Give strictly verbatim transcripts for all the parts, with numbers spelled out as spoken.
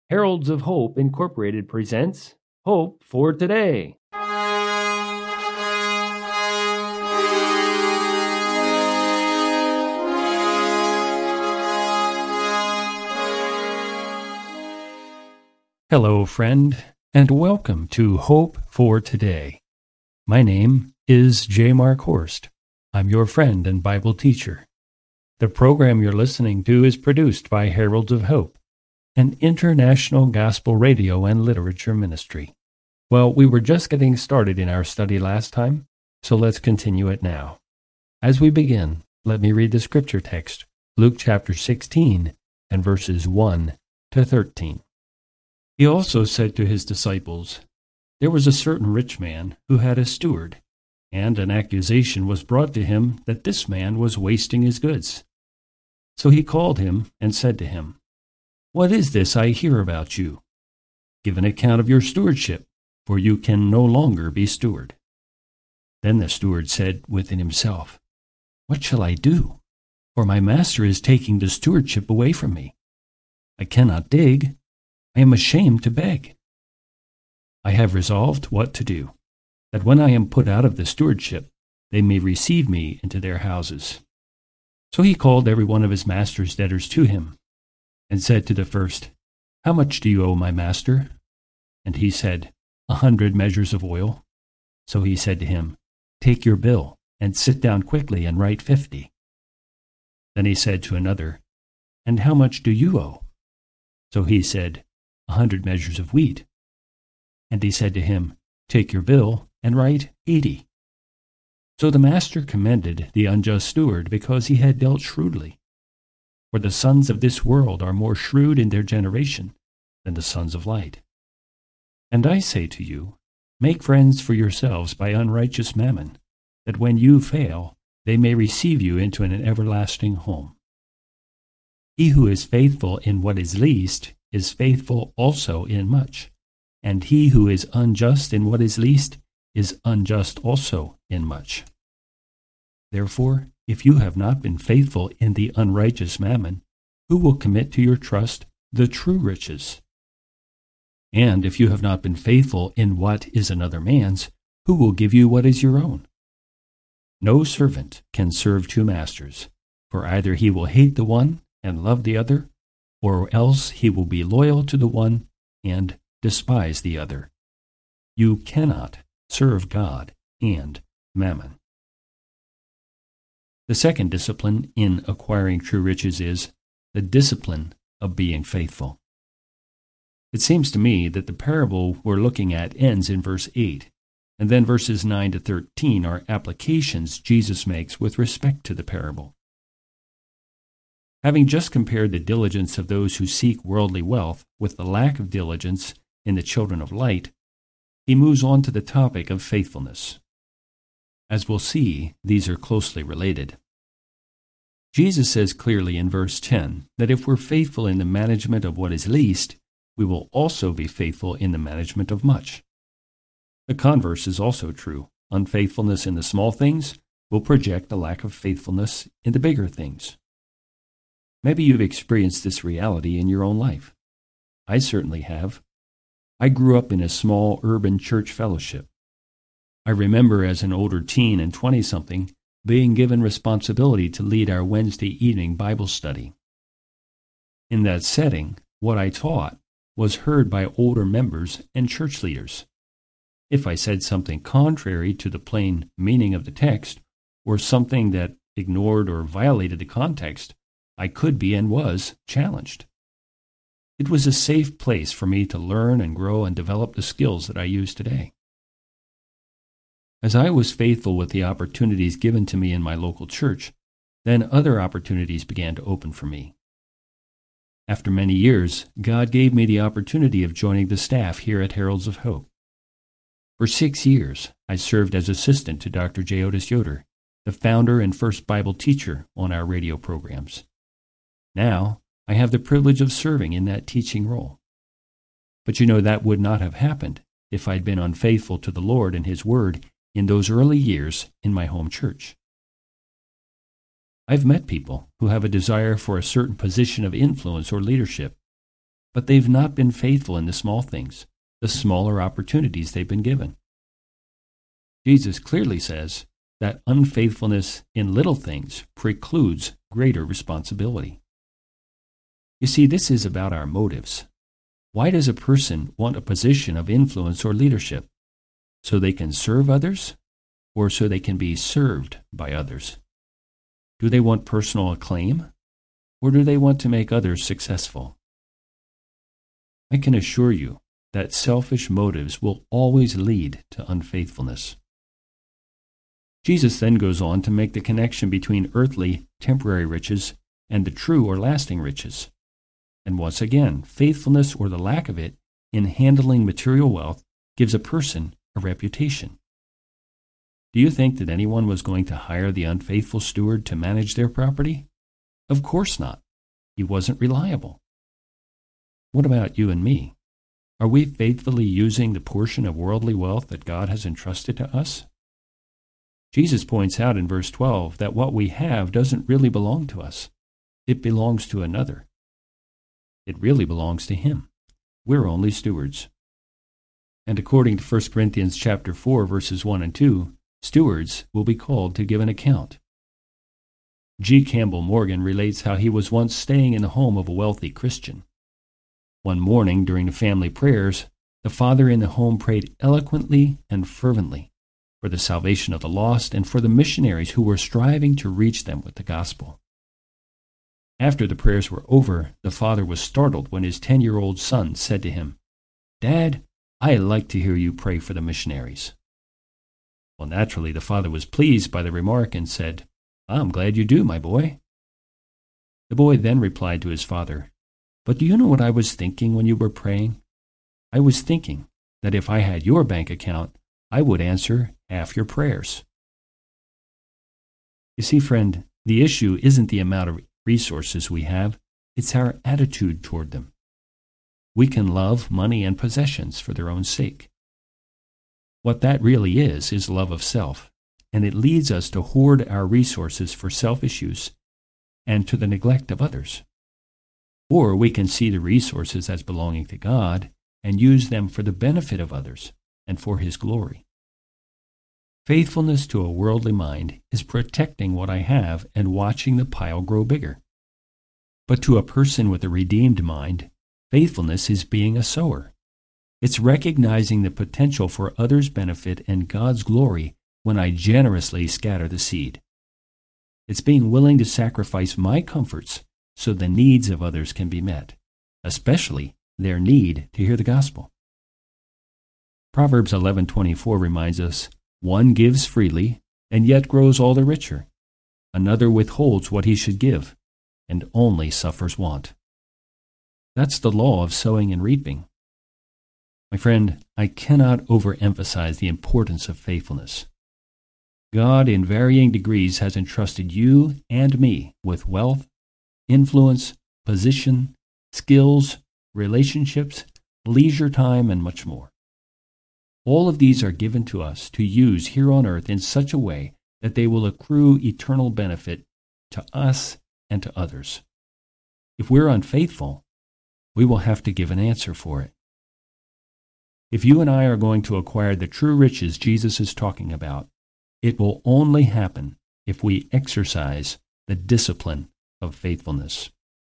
Heralds of Hope Incorporated presents Hope for Today. Hello, friend, and welcome to Hope for Today. My name is J. Mark Horst. I'm your friend and Bible teacher. The program you're listening to is produced by Heralds of Hope, an international gospel radio and literature ministry. Well, we were just getting started in our study last time, so let's continue it now. As we begin, let me read the scripture text, Luke chapter sixteen and verses one to thirteen. He also said to his disciples, "There was a certain rich man who had a steward, and an accusation was brought to him that this man was wasting his goods. So he called him and said to him, 'What is this I hear about you? Give an account of your stewardship, for you can no longer be steward.' Then the steward said within himself, 'What shall I do? For my master is taking the stewardship away from me. I cannot dig. I am ashamed to beg. I have resolved what to do, that when I am put out of the stewardship, they may receive me into their houses.' So he called every one of his master's debtors to him, and said to the first, 'How much do you owe my master?' And he said, 'A hundred measures of oil.' So he said to him, 'Take your bill, and sit down quickly and write fifty.' Then he said to another, 'And how much do you owe?' So he said, 'A hundred measures of wheat.' And he said to him, 'Take your bill, and write eighty.' So the master commended the unjust steward because he had dealt shrewdly. For the sons of this world are more shrewd in their generation than the sons of light. And I say to you, make friends for yourselves by unrighteous mammon, that when you fail, they may receive you into an everlasting home. He who is faithful in what is least is faithful also in much, and he who is unjust in what is least is unjust also in much. Therefore, if you have not been faithful in the unrighteous mammon, who will commit to your trust the true riches? And if you have not been faithful in what is another man's, who will give you what is your own? No servant can serve two masters, for either he will hate the one and love the other, or else he will be loyal to the one and despise the other. You cannot serve God and mammon." The second discipline in acquiring true riches is the discipline of being faithful. It seems to me that the parable we're looking at ends in verse eight, and then verses nine to thirteen are applications Jesus makes with respect to the parable. Having just compared the diligence of those who seek worldly wealth with the lack of diligence in the children of light, he moves on to the topic of faithfulness. As we'll see, these are closely related. Jesus says clearly in verse ten that if we're faithful in the management of what is least, we will also be faithful in the management of much. The converse is also true. Unfaithfulness in the small things will project a lack of faithfulness in the bigger things. Maybe you've experienced this reality in your own life. I certainly have. I grew up in a small urban church fellowship. I remember as an older teen and twenty-something being given responsibility to lead our Wednesday evening Bible study. In that setting, what I taught was heard by older members and church leaders. If I said something contrary to the plain meaning of the text, or something that ignored or violated the context, I could be and was challenged. It was a safe place for me to learn and grow and develop the skills that I use today. As I was faithful with the opportunities given to me in my local church, then other opportunities began to open for me. After many years, God gave me the opportunity of joining the staff here at Heralds of Hope. For six years, I served as assistant to Doctor J. Otis Yoder, the founder and first Bible teacher on our radio programs. Now, I have the privilege of serving in that teaching role. But you know that would not have happened if I'd been unfaithful to the Lord and His Word in those early years in my home church. I've met people who have a desire for a certain position of influence or leadership, but they've not been faithful in the small things, the smaller opportunities they've been given. Jesus clearly says that unfaithfulness in little things precludes greater responsibility. You see, this is about our motives. Why does a person want a position of influence or leadership? So they can serve others, or so they can be served by others? Do they want personal acclaim, or do they want to make others successful? I can assure you that selfish motives will always lead to unfaithfulness. Jesus then goes on to make the connection between earthly, temporary riches and the true or lasting riches. And once again, faithfulness or the lack of it in handling material wealth gives a person a reputation. Do you think that anyone was going to hire the unfaithful steward to manage their property? Of course not. He wasn't reliable. What about you and me? Are we faithfully using the portion of worldly wealth that God has entrusted to us? Jesus points out in verse twelve that what we have doesn't really belong to us. It belongs to another. It really belongs to Him. We're only stewards. And according to First Corinthians chapter four, verses one and two, stewards will be called to give an account. G. Campbell Morgan relates how he was once staying in the home of a wealthy Christian. One morning during the family prayers, the father in the home prayed eloquently and fervently for the salvation of the lost and for the missionaries who were striving to reach them with the gospel. After the prayers were over, the father was startled when his ten-year-old son said to him, "Dad, I like to hear you pray for the missionaries." Well, naturally, the father was pleased by the remark and said, "I'm glad you do, my boy." The boy then replied to his father, "But do you know what I was thinking when you were praying? I was thinking that if I had your bank account, I would answer half your prayers." You see, friend, the issue isn't the amount of resources we have, it's our attitude toward them. We can love money and possessions for their own sake. What that really is, is love of self, and it leads us to hoard our resources for selfish use and to the neglect of others. Or we can see the resources as belonging to God and use them for the benefit of others and for His glory. Faithfulness to a worldly mind is protecting what I have and watching the pile grow bigger. But to a person with a redeemed mind, faithfulness is being a sower. It's recognizing the potential for others' benefit and God's glory when I generously scatter the seed. It's being willing to sacrifice my comforts so the needs of others can be met, especially their need to hear the gospel. Proverbs eleven twenty-four reminds us, "One gives freely, and yet grows all the richer. Another withholds what he should give, and only suffers want." That's the law of sowing and reaping. My friend, I cannot overemphasize the importance of faithfulness. God, in varying degrees, has entrusted you and me with wealth, influence, position, skills, relationships, leisure time, and much more. All of these are given to us to use here on earth in such a way that they will accrue eternal benefit to us and to others. If we're unfaithful, we will have to give an answer for it. If you and I are going to acquire the true riches Jesus is talking about, it will only happen if we exercise the discipline of faithfulness.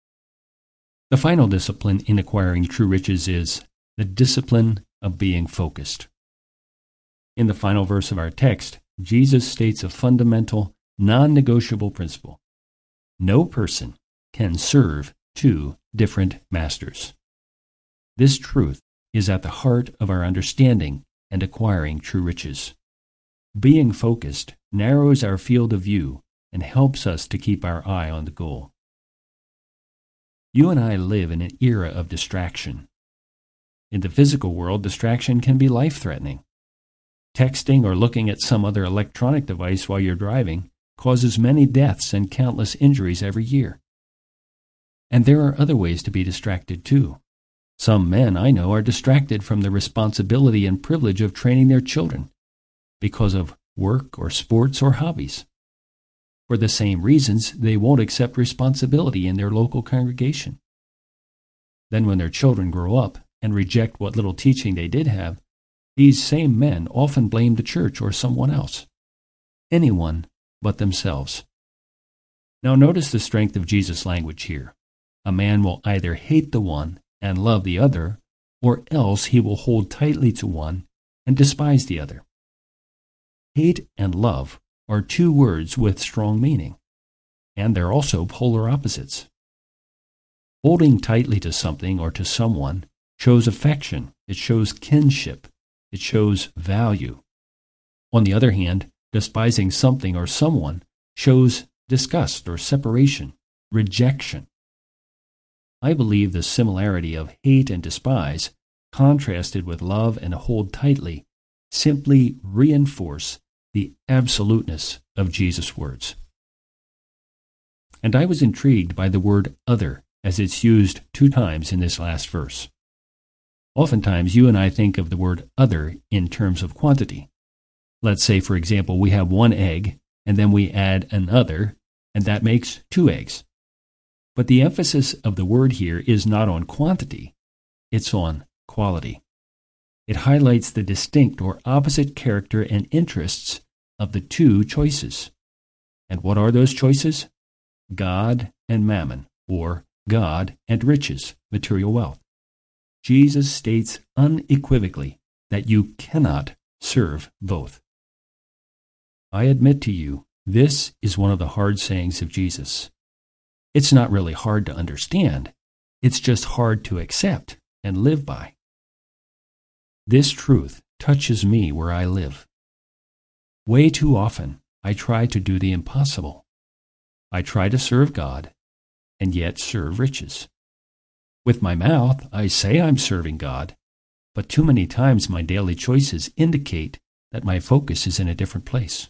The final discipline in acquiring true riches is the discipline of being focused. In the final verse of our text, Jesus states a fundamental, non-negotiable principle. No person can serve two different masters. This truth is at the heart of our understanding and acquiring true riches. Being focused narrows our field of view and helps us to keep our eye on the goal. You and I live in an era of distraction. In the physical world, distraction can be life-threatening. Texting or looking at some other electronic device while you're driving causes many deaths and countless injuries every year. And there are other ways to be distracted too. Some men I know are distracted from the responsibility and privilege of training their children because of work or sports or hobbies. For the same reasons, they won't accept responsibility in their local congregation. Then when their children grow up and reject what little teaching they did have, these same men often blame the church or someone else. Anyone but themselves. Now notice the strength of Jesus' language here. A man will either hate the one and love the other, or else he will hold tightly to one and despise the other. Hate and love are two words with strong meaning, and they're also polar opposites. Holding tightly to something or to someone shows affection, it shows kinship, it shows value. On the other hand, despising something or someone shows disgust or separation, rejection. I believe the similarity of hate and despise, contrasted with love and hold tightly, simply reinforce the absoluteness of Jesus' words. And I was intrigued by the word other as it's used two times in this last verse. Oftentimes you and I think of the word other in terms of quantity. Let's say, for example, we have one egg, and then we add another, and that makes two eggs. But the emphasis of the word here is not on quantity, it's on quality. It highlights the distinct or opposite character and interests of the two choices. And what are those choices? God and mammon, or God and riches, material wealth. Jesus states unequivocally that you cannot serve both. I admit to you, this is one of the hard sayings of Jesus. It's not really hard to understand. It's just hard to accept and live by. This truth touches me where I live. Way too often, I try to do the impossible. I try to serve God and yet serve riches. With my mouth, I say I'm serving God, but too many times my daily choices indicate that my focus is in a different place.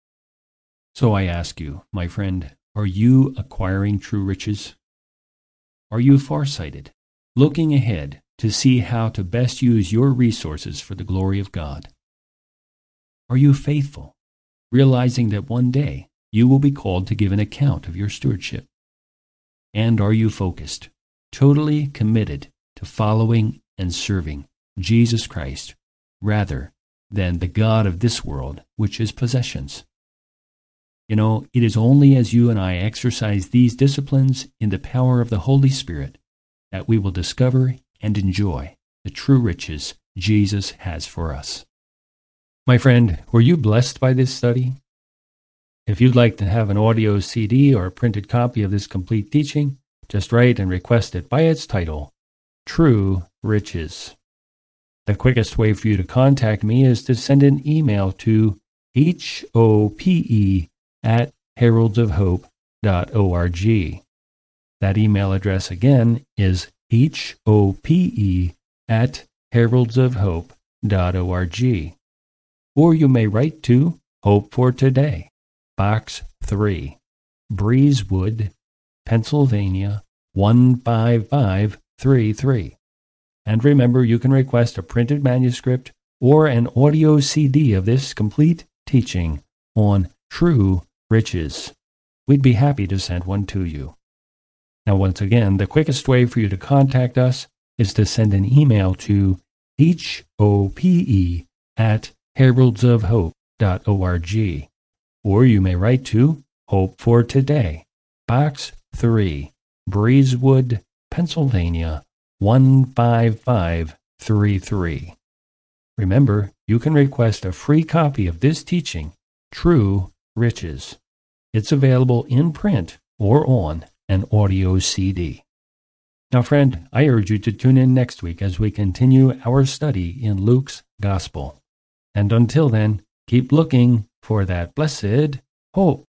So I ask you, my friend, are you acquiring true riches? Are you farsighted, looking ahead to see how to best use your resources for the glory of God? Are you faithful, realizing that one day you will be called to give an account of your stewardship? And are you focused, totally committed to following and serving Jesus Christ rather than the God of this world, which is possessions? You know, it is only as you and I exercise these disciplines in the power of the Holy Spirit that we will discover and enjoy the true riches Jesus has for us. My friend, were you blessed by this study? If you'd like to have an audio C D or a printed copy of this complete teaching, just write and request it by its title, True Riches. The quickest way for you to contact me is to send an email to hope at heralds of hope dot org. That email address again is hope at heralds of hope dot org. Or you may write to Hope for Today, Box three, Breezewood, Pennsylvania, one five five three three. And remember, you can request a printed manuscript or an audio C D of this complete teaching on true riches. We'd be happy to send one to you. Now, once again, the quickest way for you to contact us is to send an email to hope at heralds of hope dot org. Or you may write to Hope for Today, Box three, Breezewood, Pennsylvania, one five five three three. Remember, you can request a free copy of this teaching, True Riches. It's available in print or on an audio C D. Now, friend, I urge you to tune in next week as we continue our study in Luke's Gospel. And until then, keep looking for that blessed hope.